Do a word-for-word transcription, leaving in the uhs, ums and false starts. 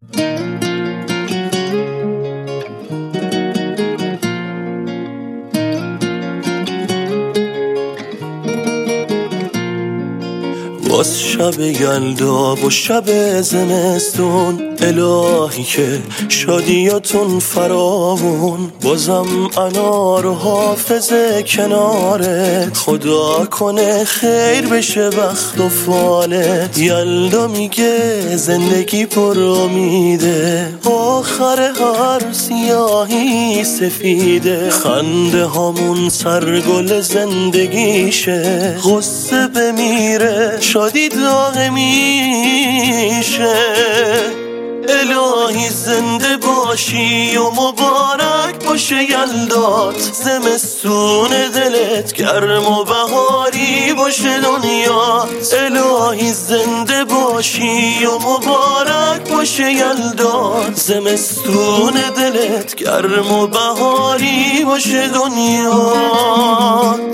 باز شب یلدا و شب زمستون، الهی که شادیاتون فراوون. بازم انار و حافظه کنارت، خدا کنه خیر بشه بخت و فالت. یلدا میگه زندگی پر امیده، آخر هر سیاهی سفیده. خنده هامون سرگل زندگیشه، غصه بمیره شادی داغ میشه. الهی زنده باشی و مبارک باشه یلدات، زمستون دلت گرم و بهاری باشه دنیات. الهی زنده باشی و مبارک باشه یلدات، زمستون دلت گرم و بهاری باشه دنیات.